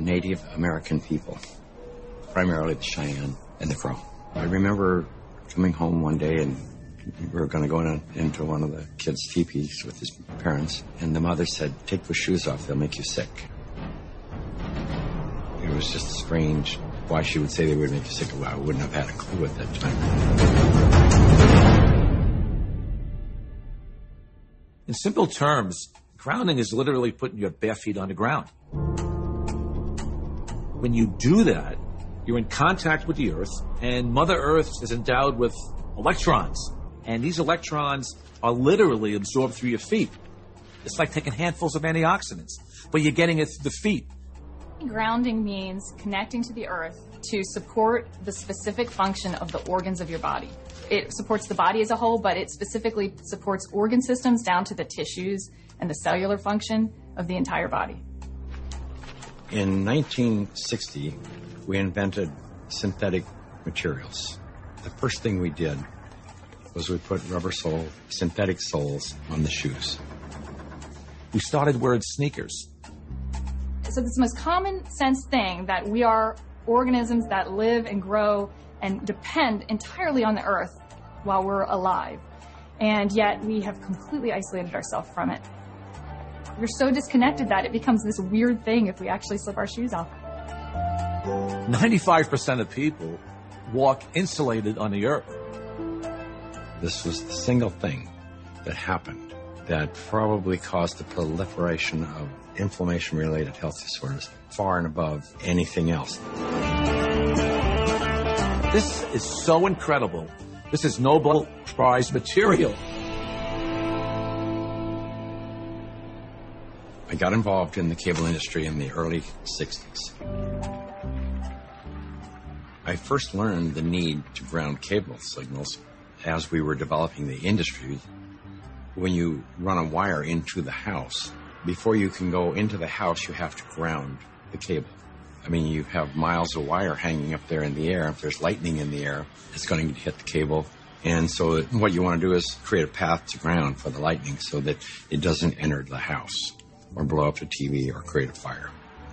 Native American people, primarily the Cheyenne and the Crow. I remember coming home one day and we were going to go into one of the kids' teepees with his parents, and the mother said, "Take those shoes off, they'll make you sick." It was just strange why she would say they would make you sick. Well, I wouldn't have had a clue at that time. In simple terms, grounding is literally putting your bare feet on the ground. When you do that, you're in contact with the Earth, and Mother Earth is endowed with electrons. And these electrons are literally absorbed through your feet. It's like taking handfuls of antioxidants, but you're getting it through the feet. Grounding means connecting to the earth to support the specific function of the organs of your body. It supports the body as a whole, but it specifically supports organ systems down to the tissues and the cellular function of the entire body. In 1960, we invented synthetic materials. The first thing we did was we put synthetic soles on the shoes. We started wearing sneakers. So it's the most common sense thing that we are organisms that live and grow and depend entirely on the earth while we're alive. And yet we have completely isolated ourselves from it. We're so disconnected that it becomes this weird thing if we actually slip our shoes off. 95% of people walk insulated on the earth. This was the single thing that happened that probably caused the proliferation of inflammation-related health disorders far and above anything else. This is so incredible. This is Nobel Prize material. I got involved in the cable industry in the early 60s. I first learned the need to ground cable signals as we were developing the industry. When you run a wire into the house, before you can go into the house, you have to ground the cable. I mean, you have miles of wire hanging up there in the air. If there's lightning in the air, it's going to hit the cable. And so what you want to do is create a path to ground for the lightning so that it doesn't enter the house or blow up the TV or create a fire.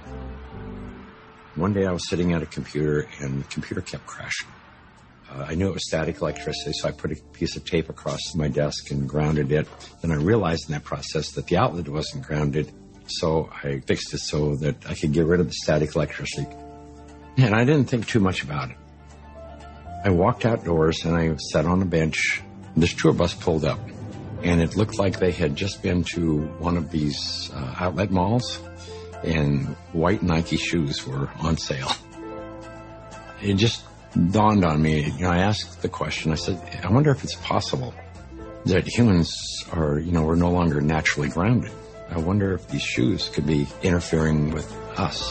One day I was sitting at a computer and the computer kept crashing. I knew it was static electricity, so I put a piece of tape across my desk and grounded it. Then I realized in that process that the outlet wasn't grounded, so I fixed it so that I could get rid of the static electricity. And I didn't think too much about it. I walked outdoors and I sat on a bench. This tour bus pulled up, and it looked like they had just been to one of these outlet malls, and white Nike shoes were on sale. It just dawned on me. I asked the question. I said, I wonder if it's possible that humans are, we're no longer naturally grounded. I wonder if these shoes could be interfering with us.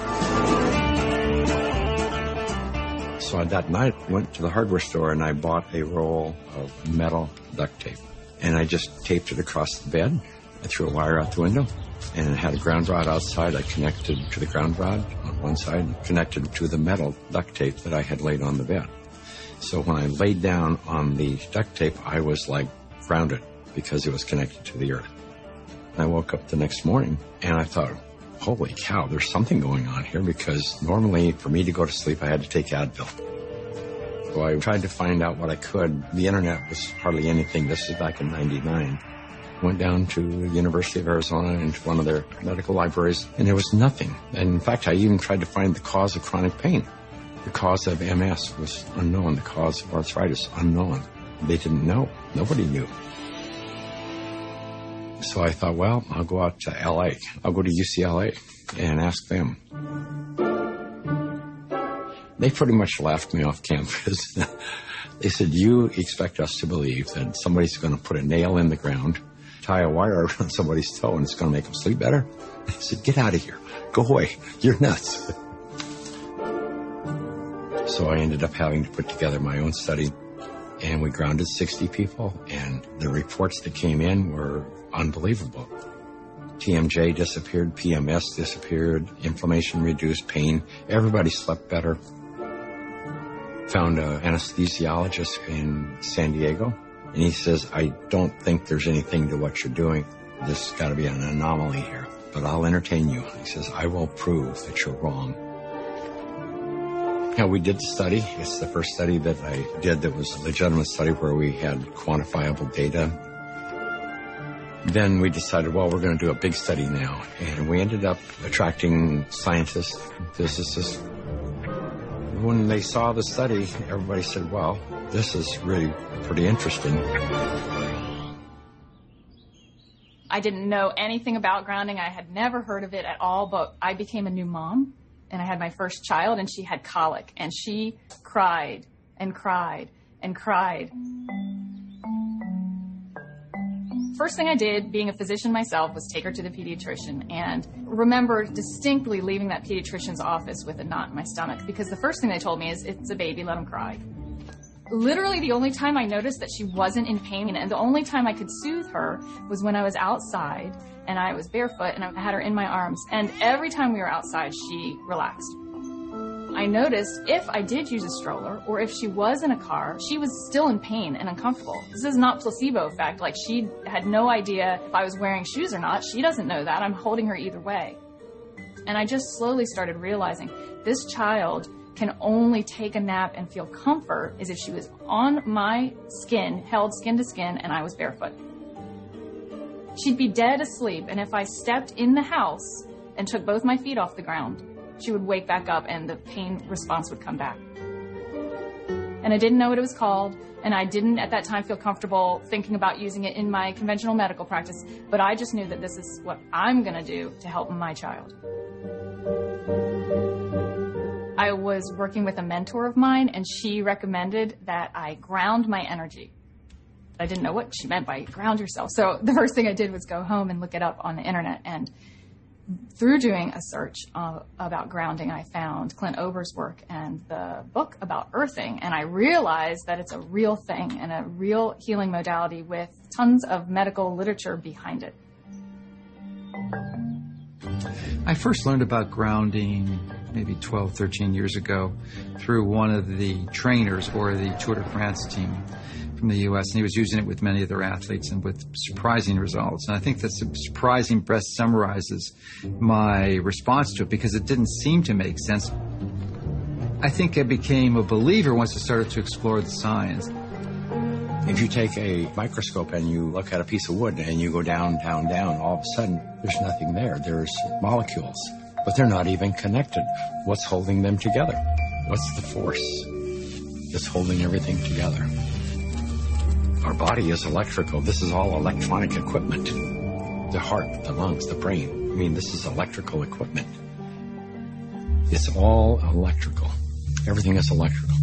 So that night, I went to the hardware store and I bought a roll of metal duct tape. And I just taped it across the bed. I threw a wire out the window, and it had a ground rod outside. I connected to the ground rod on one side and connected to the metal duct tape that I had laid on the bed. So when I laid down on the duct tape, I was like grounded because it was connected to the earth. I woke up the next morning and I thought, holy cow, there's something going on here, because normally for me to go to sleep, I had to take Advil. So I tried to find out what I could. The internet was hardly anything. This is back in '99. Went down to the University of Arizona into one of their medical libraries, and there was nothing. And in fact, I even tried to find the cause of chronic pain. The cause of MS was unknown. The cause of arthritis, unknown. They didn't know. Nobody knew. So I thought, well, I'll go out to L.A. I'll go to UCLA and ask them. They pretty much laughed me off campus. They said, you expect us to believe that somebody's going to put a nail in the ground, tie a wire around somebody's toe, and it's going to make them sleep better? I said, get out of here. Go away. You're nuts. So I ended up having to put together my own study, and we grounded 60 people, and the reports that came in were unbelievable. TMJ disappeared, PMS disappeared, inflammation reduced, pain. Everybody slept better. Found an anesthesiologist in San Diego, and he says, I don't think there's anything to what you're doing. There's got to be an anomaly here. but I'll entertain you. He says, I will prove that you're wrong. Yeah, we did the study. It's the first study that I did that was a legitimate study where we had quantifiable data. Then we decided, well, we're going to do a big study now. And we ended up attracting scientists, physicists. When they saw the study, everybody said, well, this is really pretty interesting. I didn't know anything about grounding. I had never heard of it at all, but I became a new mom, and I had my first child, and she had colic, and she cried and cried and cried. First thing I did, being a physician myself, was take her to the pediatrician, and remember distinctly leaving that pediatrician's office with a knot in my stomach, because the first thing they told me is, it's a baby, let him cry. Literally the only time I noticed that she wasn't in pain, and the only time I could soothe her, was when I was outside and I was barefoot and I had her in my arms. And every time we were outside, she relaxed. I noticed if I did use a stroller or if she was in a car, she was still in pain and uncomfortable. This is not placebo effect. Like, she had no idea if I was wearing shoes or not. She doesn't know that. I'm holding her either way. And I just slowly started realizing this child can only take a nap and feel comfort is if she was on my skin, held skin to skin, and I was barefoot. She'd be dead asleep, and if I stepped in the house and took both my feet off the ground, she would wake back up and the pain response would come back. And I didn't know what it was called, and I didn't at that time feel comfortable thinking about using it in my conventional medical practice, but I just knew that this is what I'm going to do to help my child. I was working with a mentor of mine, and she recommended that I ground my energy. I didn't know what she meant by ground yourself. So the first thing I did was go home and look it up on the internet. And through doing a search about grounding, I found Clint Ober's work and the book about earthing. And I realized that it's a real thing and a real healing modality with tons of medical literature behind it. I first learned about grounding maybe 12, 13 years ago through one of the trainers for the Tour de France team from the U.S., and he was using it with many of their athletes and with surprising results. And I think that surprising best summarizes my response to it because it didn't seem to make sense. I think I became a believer once I started to explore the science. If you take a microscope and you look at a piece of wood and you go down, down, down, all of a sudden there's nothing there. There's molecules, but they're not even connected. What's holding them together? What's the force that's holding everything together? Our body is electrical. This is all electronic equipment. The heart, the lungs, the brain. I mean, this is electrical equipment. It's all electrical. Everything is electrical.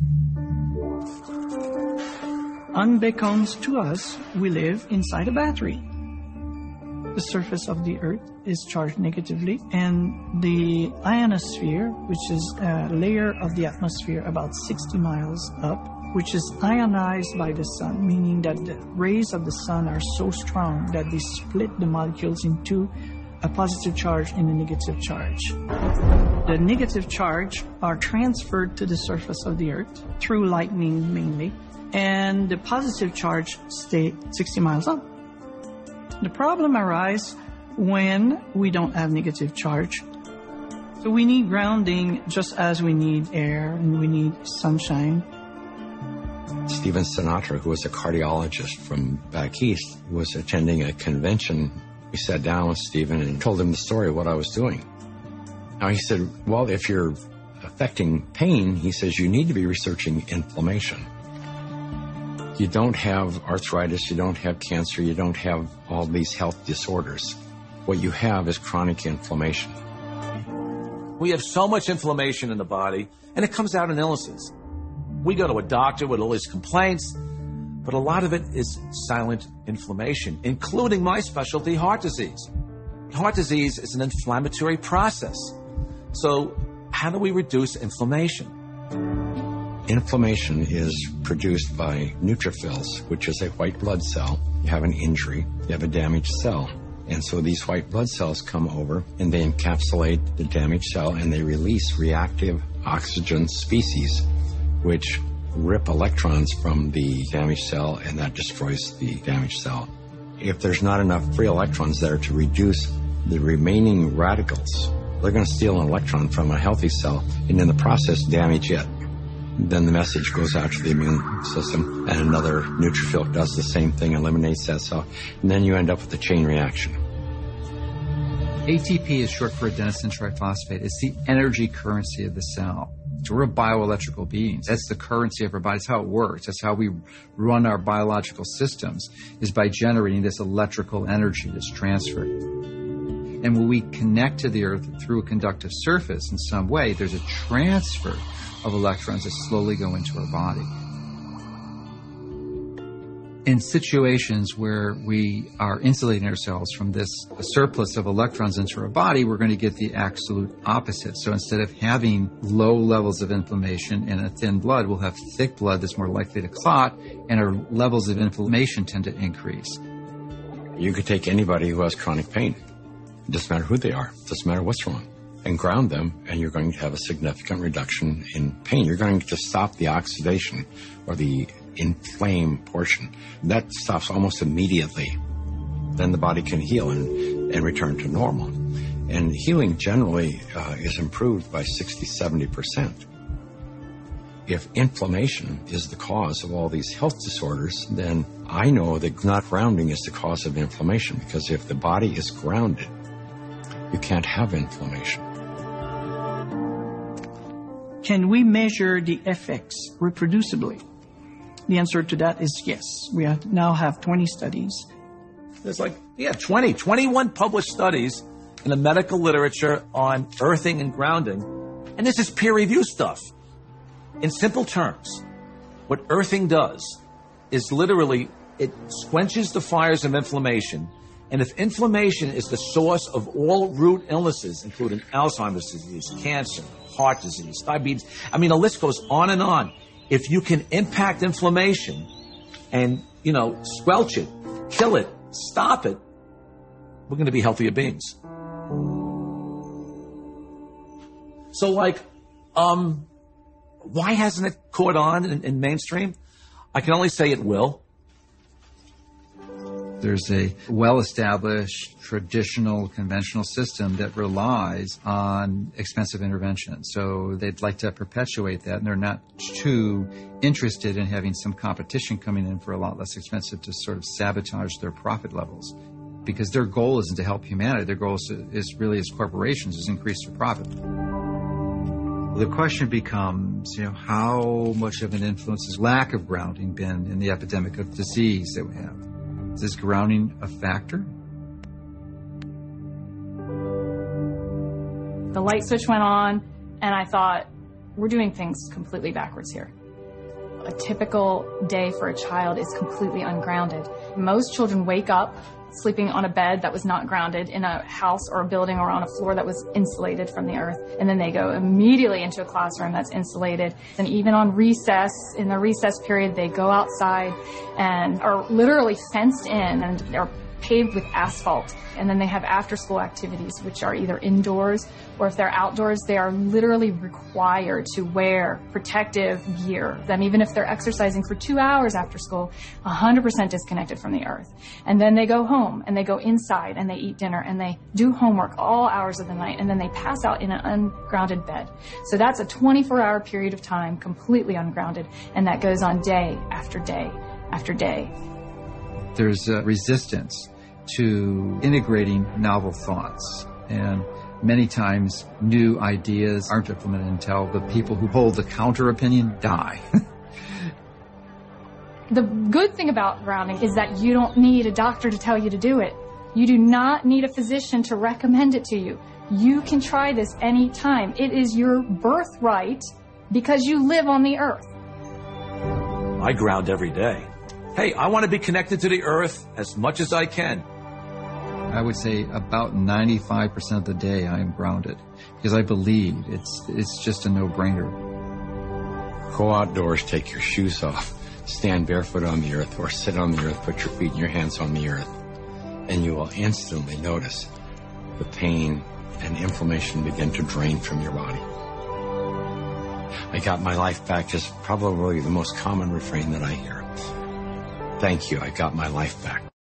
Unbeknownst to us, we live inside a battery. The surface of the Earth is charged negatively, and the ionosphere, which is a layer of the atmosphere about 60 miles up, which is ionized by the sun, meaning that the rays of the sun are so strong that they split the molecules into a positive charge and a negative charge. The negative charge are transferred to the surface of the Earth through lightning mainly, and the positive charge stay 60 miles up. The problem arises when we don't have negative charge. So we need grounding just as we need air and we need sunshine. Stephen Sinatra, who was a cardiologist from back east, was attending a convention. We sat down with Stephen and told him the story of what I was doing. Now he said, well, if you're affecting pain, he says, you need to be researching inflammation. You don't have arthritis, you don't have cancer, you don't have all these health disorders. What you have is chronic inflammation. We have so much inflammation in the body, and it comes out in illnesses. We go to a doctor with all these complaints, but a lot of it is silent inflammation, including my specialty, heart disease. Heart disease is an inflammatory process. So how do we reduce inflammation? Inflammation is produced by neutrophils, which is a white blood cell. You have an injury, you have a damaged cell. And so these white blood cells come over and they encapsulate the damaged cell and they release reactive oxygen species, which rip electrons from the damaged cell and that destroys the damaged cell. If there's not enough free electrons there to reduce the remaining radicals, they're going to steal an electron from a healthy cell and in the process damage it. Then the message goes out to the immune system and another neutrophil does the same thing, eliminates that cell, and then you end up with a chain reaction. ATP is short for adenosine triphosphate. It's the energy currency of the cell. So we're bioelectrical beings. That's the currency of our body. That's how it works. That's how we run our biological systems, is by generating this electrical energy that's transferred. And when we connect to the earth through a conductive surface in some way, there's a transfer of electrons that slowly go into our body. In situations where we are insulating ourselves from this surplus of electrons into our body, we're going to get the absolute opposite. So instead of having low levels of inflammation and a thin blood, we'll have thick blood that's more likely to clot, and our levels of inflammation tend to increase. You could take anybody who has chronic pain. It doesn't matter who they are. It doesn't matter what's wrong. And ground them, and you're going to have a significant reduction in pain. You're going to stop the oxidation or the inflamed portion. That stops almost immediately. Then the body can heal and return to normal. And healing generally is improved by 60-70%. If inflammation is the cause of all these health disorders, then I know that not grounding is the cause of inflammation, because if the body is grounded, you can't have inflammation. Can we measure the effects reproducibly? The answer to that is yes. We now have 20 studies. There's 21 published studies in the medical literature on earthing and grounding. And this is peer-reviewed stuff. In simple terms, what earthing does is literally it quenches the fires of inflammation. And if inflammation is the source of all root illnesses, including Alzheimer's disease, cancer, heart disease, diabetes, the list goes on and on. If you can impact inflammation and, squelch it, kill it, stop it, we're going to be healthier beings. So, why hasn't it caught on in mainstream? I can only say it will. There's a well-established, traditional, conventional system that relies on expensive intervention. So they'd like to perpetuate that, and they're not too interested in having some competition coming in for a lot less expensive to sort of sabotage their profit levels. Because their goal isn't to help humanity. Their goal is really, as corporations, is increase their profit. The question becomes, how much of an influence has lack of grounding been in the epidemic of disease that we have? Is this grounding a factor? The light switch went on, and I thought, we're doing things completely backwards here. A typical day for a child is completely ungrounded. Most children wake up sleeping on a bed that was not grounded in a house or a building or on a floor that was insulated from the earth. And then they go immediately into a classroom that's insulated. And even on recess, in the recess period, they go outside and are literally fenced in and they're paved with asphalt. And then they have after-school activities, which are either indoors or if they're outdoors, they are literally required to wear protective gear. Then even if they're exercising for 2 hours after school, 100% disconnected from the earth. And then they go home and they go inside and they eat dinner and they do homework all hours of the night and then they pass out in an ungrounded bed. So that's a 24-hour period of time completely ungrounded, and that goes on day after day after day. There's a resistance to integrating novel thoughts, and many times new ideas aren't implemented until the people who hold the counter opinion die. The good thing about grounding is that you don't need a doctor to tell you to do it. You do not need a physician to recommend it to you. You can try this anytime. It is your birthright because you live on the earth. I ground every day. Hey, I want to be connected to the earth as much as I can. I would say about 95% of the day I am grounded because I believe it's just a no-brainer. Go outdoors, take your shoes off, stand barefoot on the earth, or sit on the earth, put your feet and your hands on the earth, and you will instantly notice the pain and inflammation begin to drain from your body. I got my life back is probably the most common refrain that I hear. Thank you, I got my life back.